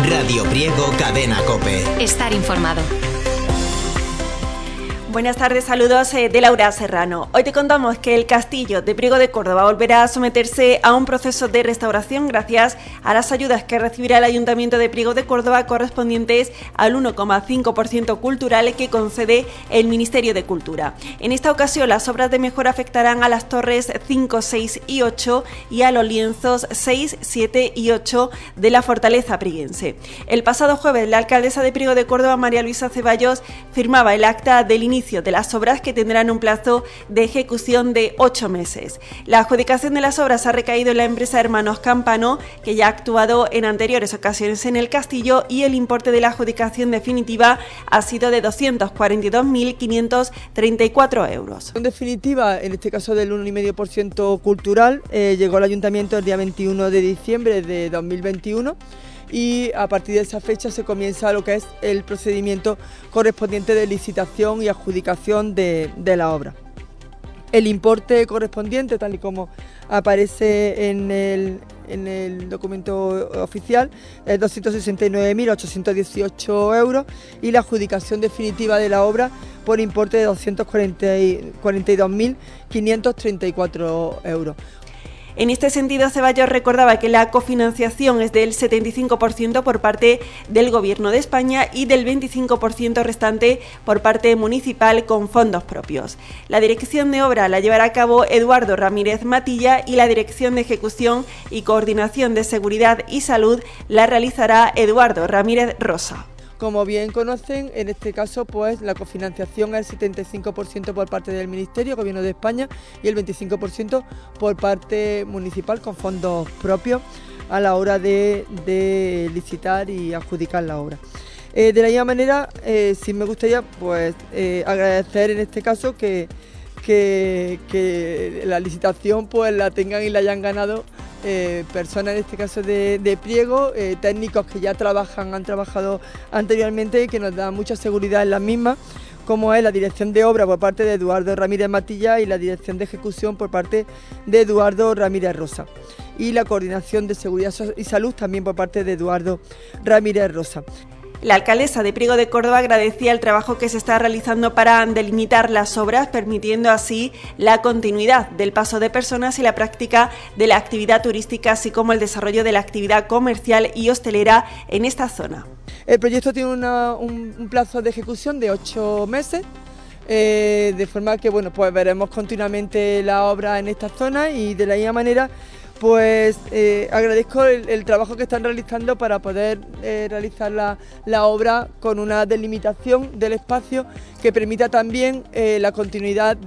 Radio Priego, Cadena COPE. Estar informado. Buenas tardes, saludos de Laura Serrano. Hoy te contamos que el castillo de Priego de Córdoba volverá a someterse a un proceso de restauración gracias a las ayudas que recibirá el Ayuntamiento de Priego de Córdoba correspondientes al 1,5% cultural que concede el Ministerio de Cultura. En esta ocasión las obras de mejora afectarán a las torres 5, 6 y 8 y a los lienzos 6, 7 y 8 de la fortaleza prieguense. El pasado jueves la alcaldesa de Priego de Córdoba, María Luisa Ceballos, firmaba el acta del inicio de las obras que tendrán un plazo de ejecución de 8 meses. La adjudicación de las obras ha recaído en la empresa Hermanos Campano, que ya ha actuado en anteriores ocasiones en el castillo, y el importe de la adjudicación definitiva ha sido de 242.534 euros. En definitiva, en este caso del 1,5% cultural, llegó al ayuntamiento el día 21 de diciembre de 2021. Y a partir de esa fecha se comienza lo que es el procedimiento correspondiente de licitación y adjudicación de la obra. El importe correspondiente, tal y como aparece en el documento oficial, es 269.818 euros y la adjudicación definitiva de la obra por importe de 242.534 euros. En este sentido, Ceballos recordaba que la cofinanciación es del 75% por parte del Gobierno de España y del 25% restante por parte municipal con fondos propios. La dirección de obra la llevará a cabo Eduardo Ramírez Matilla y la dirección de ejecución y coordinación de seguridad y salud la realizará Eduardo Ramírez Rosa. Como bien conocen, en este caso pues la cofinanciación es el 75% por parte del Ministerio, Gobierno de España, y el 25% por parte municipal con fondos propios a la hora de licitar y adjudicar la obra. De la misma manera, sí me gustaría pues agradecer en este caso que la licitación pues la tengan y la hayan ganado personas en este caso de Priego, técnicos que ya han trabajado anteriormente y que nos dan mucha seguridad en las mismas, como es la dirección de obra por parte de Eduardo Ramírez Matilla y la dirección de ejecución por parte de Eduardo Ramírez Rosa, y la coordinación de seguridad y salud también por parte de Eduardo Ramírez Rosa. La alcaldesa de Priego de Córdoba agradecía el trabajo que se está realizando para delimitar las obras, permitiendo así la continuidad del paso de personas y la práctica de la actividad turística, así como el desarrollo de la actividad comercial y hostelera en esta zona. El proyecto tiene un plazo de ejecución de 8 meses, de forma que bueno, pues veremos continuamente la obra en esta zona, y de la misma manera pues agradezco el trabajo que están realizando para poder realizar la obra con una delimitación del espacio que permita también la continuidad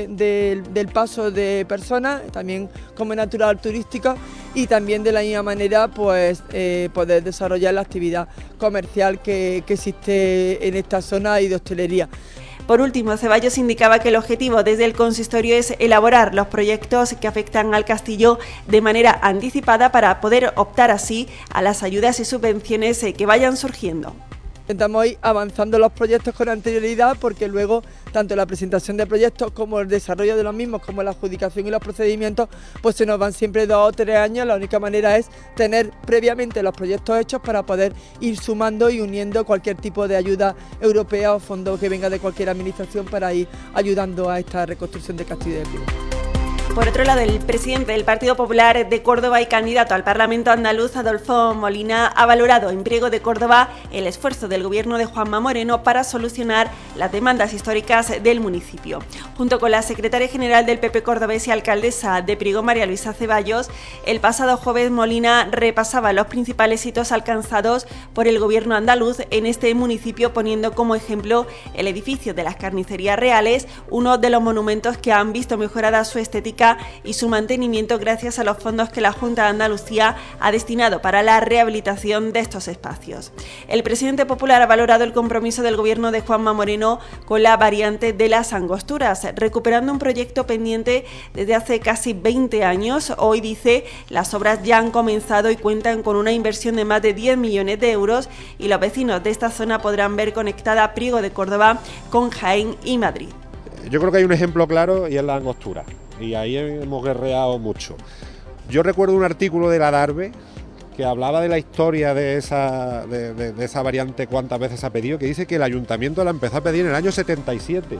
del paso de personas, también como natural turística, y también de la misma manera pues poder desarrollar la actividad comercial que existe en esta zona y de hostelería. Por último, Ceballos indicaba que el objetivo desde el consistorio es elaborar los proyectos que afectan al castillo de manera anticipada para poder optar así a las ayudas y subvenciones que vayan surgiendo. Intentamos ir avanzando los proyectos con anterioridad, porque luego tanto la presentación de proyectos como el desarrollo de los mismos, como la adjudicación y los procedimientos, pues se nos van siempre 2 o 3 años. La única manera es tener previamente los proyectos hechos para poder ir sumando y uniendo cualquier tipo de ayuda europea o fondo que venga de cualquier administración para ir ayudando a esta reconstrucción de Castillo de Priego. Por otro lado, el presidente del Partido Popular de Córdoba y candidato al Parlamento andaluz, Adolfo Molina, ha valorado en Priego de Córdoba el esfuerzo del gobierno de Juanma Moreno para solucionar las demandas históricas del municipio. Junto con la secretaria general del PP cordobés y alcaldesa de Priego, María Luisa Ceballos, el pasado jueves Molina repasaba los principales hitos alcanzados por el gobierno andaluz en este municipio, poniendo como ejemplo el edificio de las Carnicerías Reales, uno de los monumentos que han visto mejorada su estética y su mantenimiento gracias a los fondos que la Junta de Andalucía ha destinado para la rehabilitación de estos espacios. El presidente popular ha valorado el compromiso del gobierno de Juanma Moreno con la variante de las Angosturas, recuperando un proyecto pendiente desde hace casi 20 años. Hoy, dice, las obras ya han comenzado y cuentan con una inversión de más de 10 millones de euros, y los vecinos de esta zona podrán ver conectada Priego de Córdoba con Jaén y Madrid. Yo creo que hay un ejemplo claro y es la Angostura, y ahí hemos guerreado mucho. Yo recuerdo un artículo de la Darbe que hablaba de la historia de esa variante, cuántas veces se ha pedido, que dice que el ayuntamiento la empezó a pedir en el año 77.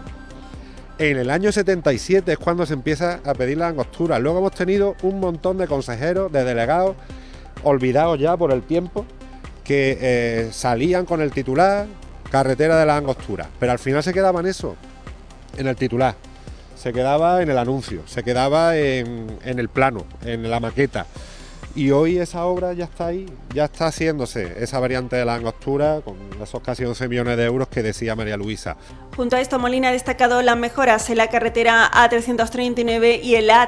En el año 77 es cuando se empieza a pedir la angostura. Luego hemos tenido un montón de consejeros, de delegados, olvidados ya por el tiempo, que salían con el titular carretera de la angostura, pero al final se quedaba en eso, en el titular, se quedaba en el anuncio, se quedaba en el plano, en la maqueta. Y hoy esa obra ya está ahí, ya está haciéndose, esa variante de la angostura con esos casi 11 millones de euros que decía María Luisa. Junto a esto, Molina ha destacado las mejoras en la carretera A339 y en la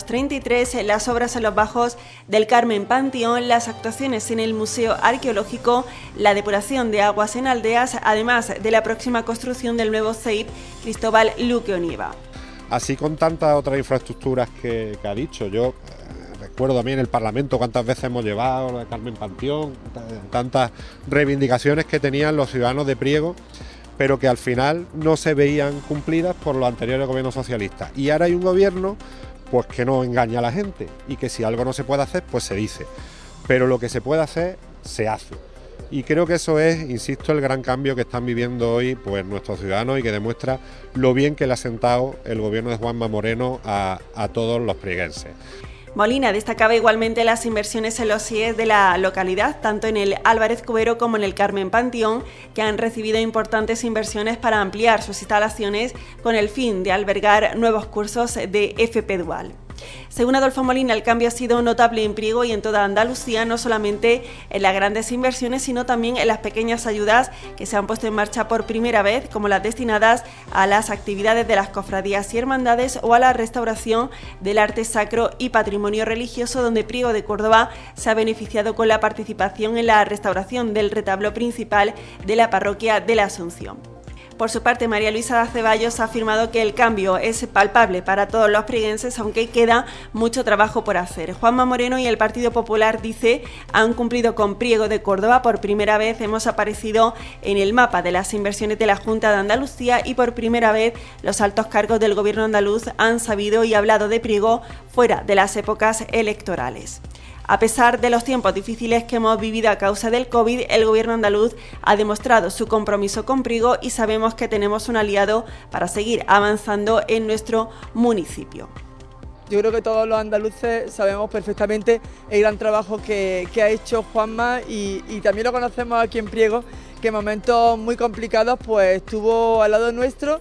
A333, las obras en los bajos del Carmen Panteón, las actuaciones en el Museo Arqueológico, la depuración de aguas en aldeas, además de la próxima construcción del nuevo CEIP Cristóbal Luque Onieva. Así con tantas otras infraestructuras que ha dicho. Yo recuerdo también en el Parlamento cuántas veces hemos llevado a Carmen Panteón, tantas reivindicaciones que tenían los ciudadanos de Priego, pero que al final no se veían cumplidas por los anteriores gobiernos socialistas. Y ahora hay un gobierno pues que no engaña a la gente y que si algo no se puede hacer, pues se dice. Pero lo que se puede hacer, se hace. Y creo que eso es, insisto, el gran cambio que están viviendo hoy pues nuestros ciudadanos y que demuestra lo bien que le ha sentado el gobierno de Juanma Moreno a todos los prieguenses. Molina destacaba igualmente las inversiones en los CIES de la localidad, tanto en el Álvarez Cubero como en el Carmen Panteón, que han recibido importantes inversiones para ampliar sus instalaciones con el fin de albergar nuevos cursos de FP Dual. Según Adolfo Molina, el cambio ha sido notable en Priego y en toda Andalucía, no solamente en las grandes inversiones, sino también en las pequeñas ayudas que se han puesto en marcha por primera vez, como las destinadas a las actividades de las cofradías y hermandades o a la restauración del arte sacro y patrimonio religioso, donde Priego de Córdoba se ha beneficiado con la participación en la restauración del retablo principal de la parroquia de la Asunción. Por su parte, María Luisa Ceballos ha afirmado que el cambio es palpable para todos los prieguenses, aunque queda mucho trabajo por hacer. Juanma Moreno y el Partido Popular, dice, han cumplido con Priego de Córdoba. Por primera vez hemos aparecido en el mapa de las inversiones de la Junta de Andalucía y por primera vez los altos cargos del gobierno andaluz han sabido y hablado de Priego fuera de las épocas electorales. A pesar de los tiempos difíciles que hemos vivido a causa del COVID, el gobierno andaluz ha demostrado su compromiso con Priego y sabemos que tenemos un aliado para seguir avanzando en nuestro municipio. Yo creo que todos los andaluces sabemos perfectamente el gran trabajo que ha hecho Juanma y también lo conocemos aquí en Priego, que en momentos muy complicados pues estuvo al lado nuestro.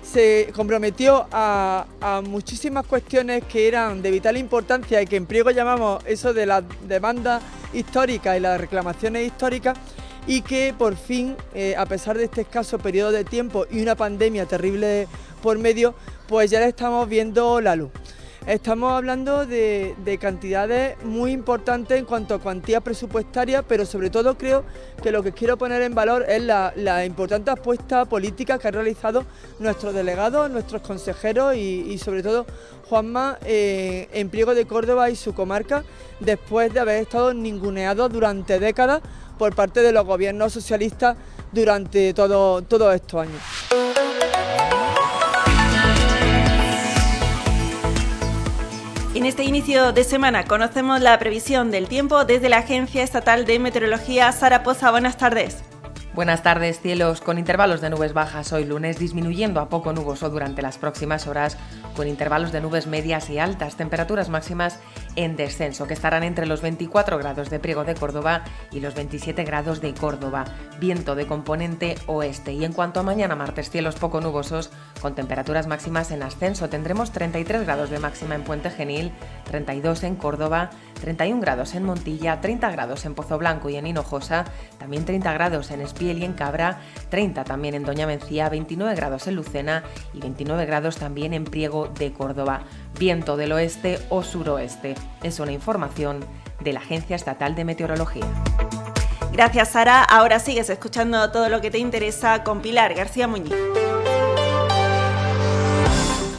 Se comprometió a muchísimas cuestiones que eran de vital importancia y que en Priego llamamos eso de las demandas históricas y las reclamaciones históricas, y que por fin, a pesar de este escaso periodo de tiempo y una pandemia terrible por medio, pues ya le estamos viendo la luz. Estamos hablando de cantidades muy importantes en cuanto a cuantía presupuestaria, pero sobre todo creo que lo que quiero poner en valor es la importante apuesta política que han realizado nuestros delegados, nuestros consejeros y sobre todo Juanma en Priego de Córdoba y su comarca, después de haber estado ninguneados durante décadas por parte de los gobiernos socialistas durante todos estos años. En este inicio de semana conocemos la previsión del tiempo desde la Agencia Estatal de Meteorología. Sara Poza, buenas tardes. Buenas tardes, cielos con intervalos de nubes bajas hoy lunes, disminuyendo a poco nuboso durante las próximas horas, con intervalos de nubes medias y altas, temperaturas máximas en descenso, que estarán entre los 24 grados de Priego de Córdoba y los 27 grados de Córdoba, viento de componente oeste. Y en cuanto a mañana martes, cielos poco nubosos, con temperaturas máximas en ascenso, tendremos 33 grados de máxima en Puente Genil, 32 en Córdoba, 31 grados en Montilla, 30 grados en Pozo Blanco y en Hinojosa, también 30 grados en Espiel y en Cabra, 30 también en Doña Mencía, 29 grados en Lucena y 29 grados también en Priego de Córdoba. Viento del oeste o suroeste. Es una información de la Agencia Estatal de Meteorología. Gracias, Sara. Ahora sigues escuchando todo lo que te interesa con Pilar García Muñiz.